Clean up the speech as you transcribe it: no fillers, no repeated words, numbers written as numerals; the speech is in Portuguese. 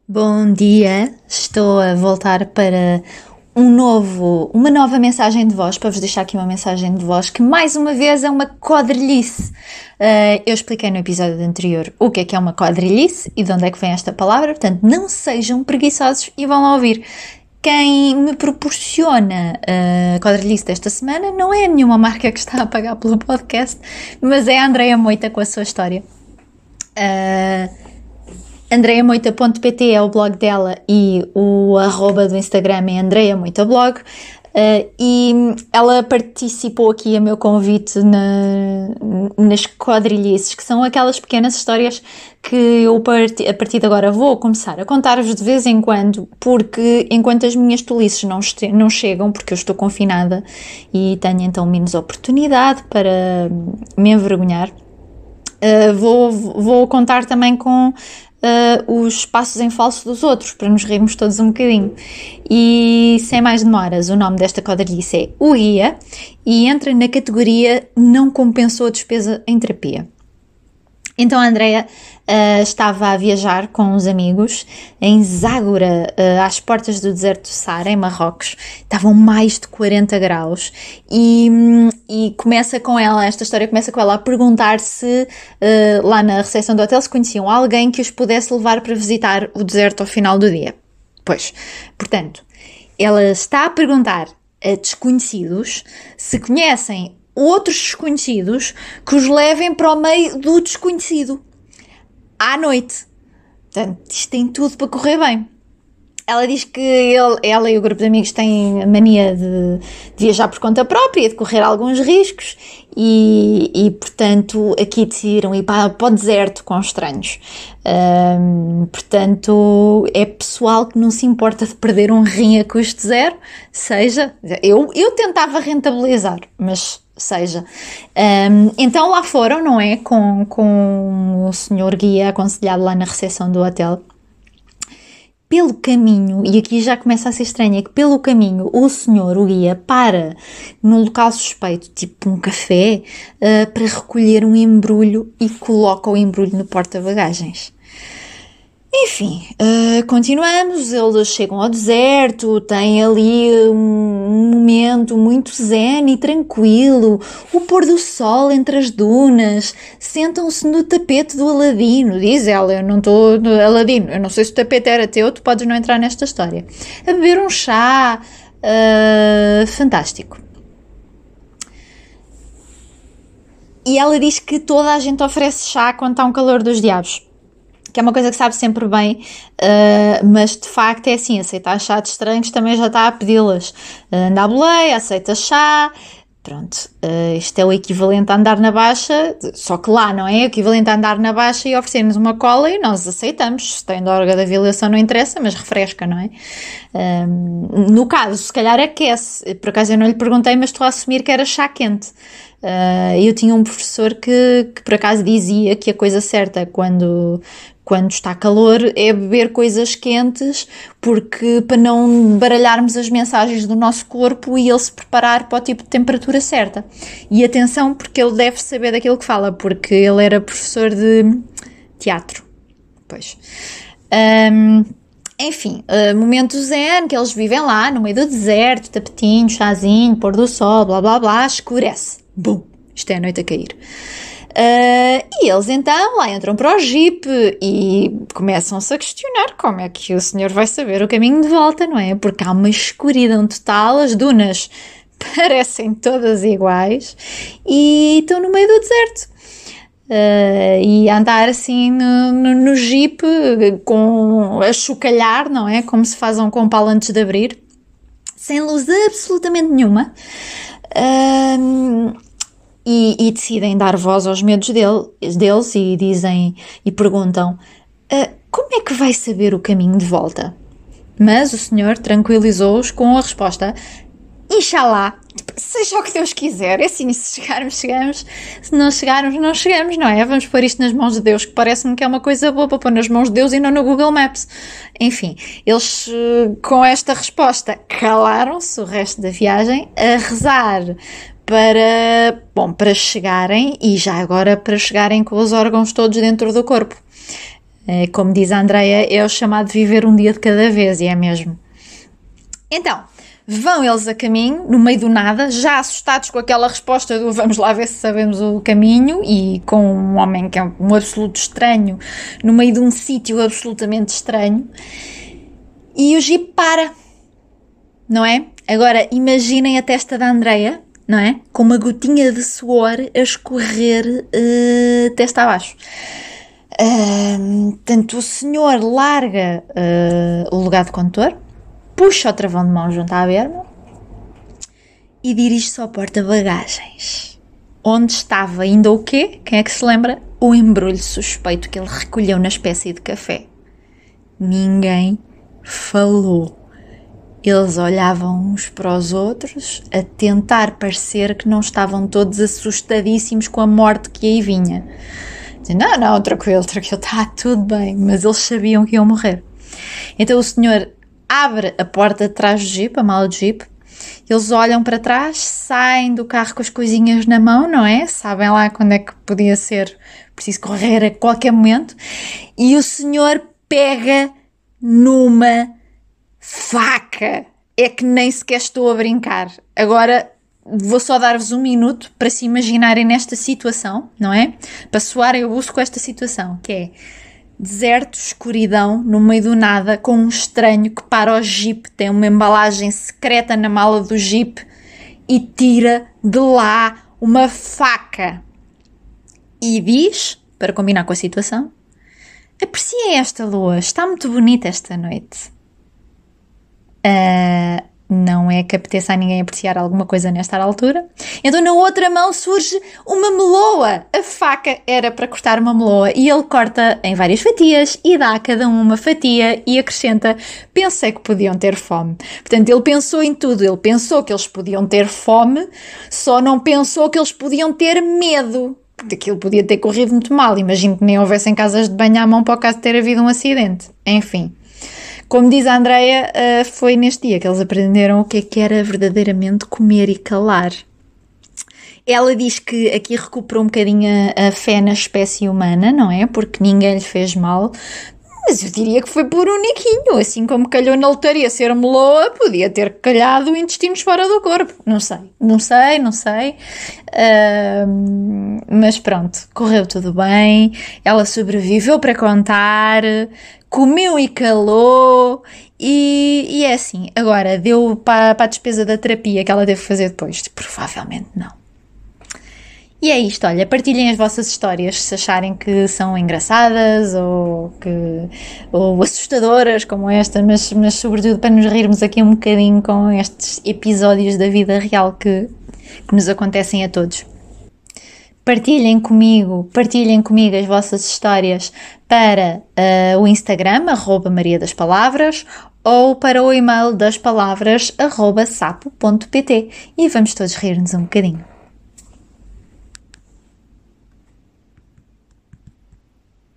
Bom dia, estou a voltar para uma nova mensagem de voz, para vos deixar aqui uma mensagem de voz que mais uma vez é uma quadrilhice. Eu expliquei no episódio anterior o que é uma quadrilhice e de onde é que vem esta palavra, portanto não sejam preguiçosos e vão lá ouvir. Quem me proporciona a quadrilhice desta semana não é nenhuma marca que está a pagar pelo podcast, mas é a Andreia Moita com a sua história. andreamoita.pt é o blog dela e o @ do Instagram é andreamoitablog. E ela participou aqui a meu convite nas quadrilhices, que são aquelas pequenas histórias que eu a partir de agora vou começar a contar-vos de vez em quando, porque enquanto as minhas tolices não chegam, porque eu estou confinada e tenho então menos oportunidade para me envergonhar, vou contar também com os passos em falso dos outros, para nos rirmos todos um bocadinho. E sem mais demoras, o nome desta quadrilhice é O Guia e entra na categoria Não compensou a despesa em terapia. Então a Andreia estava a viajar com uns amigos em Zagora, às portas do deserto do Saara, em Marrocos. Estavam mais de 40 graus e começa com ela, esta história começa com ela a perguntar se lá na recepção do hotel se conheciam alguém que os pudesse levar para visitar o deserto ao final do dia. Pois, portanto, ela está a perguntar a desconhecidos se conhecem outros desconhecidos que os levem para o meio do desconhecido à noite. Portanto, isto tem tudo para correr bem. Ela diz que ela e o grupo de amigos têm a mania de viajar por conta própria, de correr alguns riscos e portanto, aqui decidiram ir para o deserto com estranhos. Portanto, é pessoal que não se importa de perder um rim a custo zero, seja... Eu tentava rentabilizar, mas... seja, então lá foram, não é, com o senhor guia aconselhado lá na recepção do hotel. Pelo caminho, e aqui já começa a ser estranho, é que pelo caminho o senhor, o guia, para num local suspeito, tipo um café, para recolher um embrulho e coloca o embrulho no porta-bagagens. Enfim, continuamos, eles chegam ao deserto, têm ali um momento muito zen e tranquilo, o pôr do sol entre as dunas, sentam-se no tapete do Aladino, diz ela, eu não estou no Aladino, eu não sei se o tapete era teu, tu podes não entrar nesta história, a beber um chá, fantástico. E ela diz que toda a gente oferece chá quando está um calor dos diabos, que é uma coisa que sabe sempre bem, mas de facto é assim, aceitar chá de estranhos também já está a pedi-las. Anda à boleia, aceita chá, pronto, isto é o equivalente a andar na baixa, só que lá não é o equivalente a andar na baixa e oferecer-nos uma cola e nós aceitamos, se tem dorga da violação não interessa, mas refresca, não é? No caso, se calhar aquece, por acaso eu não lhe perguntei, mas estou a assumir que era chá quente. Eu tinha um professor que por acaso dizia que a coisa certa quando está calor é beber coisas quentes, porque para não baralharmos as mensagens do nosso corpo e ele se preparar para o tipo de temperatura certa. E atenção, porque ele deve saber daquilo que fala, porque ele era professor de teatro. Pois. Enfim, momento zen, que eles vivem lá no meio do deserto, tapetinho, chazinho, pôr do sol, blá blá blá, escurece. Bum! Isto é a noite a cair. E eles então lá entram para o jeep e começam-se a questionar como é que o senhor vai saber o caminho de volta, não é? Porque há uma escuridão total, as dunas parecem todas iguais e estão no meio do deserto. E andar assim no jeep a chocalhar, não é? Como se faz um compal antes de abrir, sem luz absolutamente nenhuma. E decidem dar voz aos medos deles e dizem e perguntam como é que vai saber o caminho de volta? Mas o senhor tranquilizou-os com a resposta: Inxalá, seja o que Deus quiser, é assim, se chegarmos, chegamos, se não chegarmos, não chegamos, não é? Vamos pôr isto nas mãos de Deus, que parece-me que é uma coisa boa para pôr nas mãos de Deus e não no Google Maps. Enfim, eles com esta resposta calaram-se o resto da viagem a rezar para chegarem, e já agora para chegarem com os órgãos todos dentro do corpo. Como diz a Andreia, é o chamado viver um dia de cada vez, e é mesmo. Então, vão eles a caminho, no meio do nada, já assustados com aquela resposta do vamos lá ver se sabemos o caminho, e com um homem que é um absoluto estranho, no meio de um sítio absolutamente estranho, e o jeep para, não é? Agora, imaginem a testa da Andreia, não é? Com uma gotinha de suor a escorrer testa abaixo. Portanto, o senhor larga o lugar de condutor, puxa o travão de mão junto à berma e dirige-se ao porta-bagagens, onde estava ainda o quê? Quem é que se lembra? O embrulho suspeito que ele recolheu na espécie de café. Ninguém falou. Eles olhavam uns para os outros a tentar parecer que não estavam todos assustadíssimos com a morte que aí vinha. Não, tranquilo, está tudo bem, mas eles sabiam que iam morrer. Então o senhor abre a porta de trás do jeep, a mala do jeep, eles olham para trás, saem do carro com as coisinhas na mão, não é? Sabem lá quando é que podia ser preciso correr a qualquer momento, e o senhor pega numa faca. É que nem sequer estou a brincar. Agora vou só dar-vos um minuto para se imaginarem nesta situação, não é? Para soarem o buço com esta situação, que é deserto, escuridão, no meio do nada, com um estranho que para o jeep, tem uma embalagem secreta na mala do jeep e tira de lá uma faca. E diz, para combinar com a situação, apreciem esta lua, está muito bonita esta noite. Não é que apeteça a ninguém apreciar alguma coisa nesta altura. Então na outra mão surge uma meloa. A faca era para cortar uma meloa e ele corta em várias fatias e dá a cada um uma fatia e acrescenta: pensei que podiam ter fome. Portanto, ele pensou em tudo. Ele pensou que eles podiam ter fome, só não pensou que eles podiam ter medo. Porque aquilo podia ter corrido muito mal. Imagino que nem houvessem casas de banho à mão para o caso de ter havido um acidente. Enfim. Como diz a Andreia, foi neste dia que eles aprenderam o que era verdadeiramente comer e calar. Ela diz que aqui recuperou um bocadinho a fé na espécie humana, não é? Porque ninguém lhe fez mal. Mas eu diria que foi por uniquinho. Assim como calhou na lotaria ser meloa, podia ter calhado intestinos fora do corpo. Não sei. Mas pronto, correu tudo bem. Ela sobreviveu para contar, comeu e calou. E é assim. Agora, deu para a despesa da terapia que ela deve fazer depois? Provavelmente não. E é isto, olha, partilhem as vossas histórias se acharem que são engraçadas ou assustadoras como esta, mas sobretudo para nos rirmos aqui um bocadinho com estes episódios da vida real que nos acontecem a todos. Partilhem comigo as vossas histórias para o Instagram, @mariadaspalabras, ou para o e-mail daspalavras@sapo.pt, e vamos todos rir-nos um bocadinho.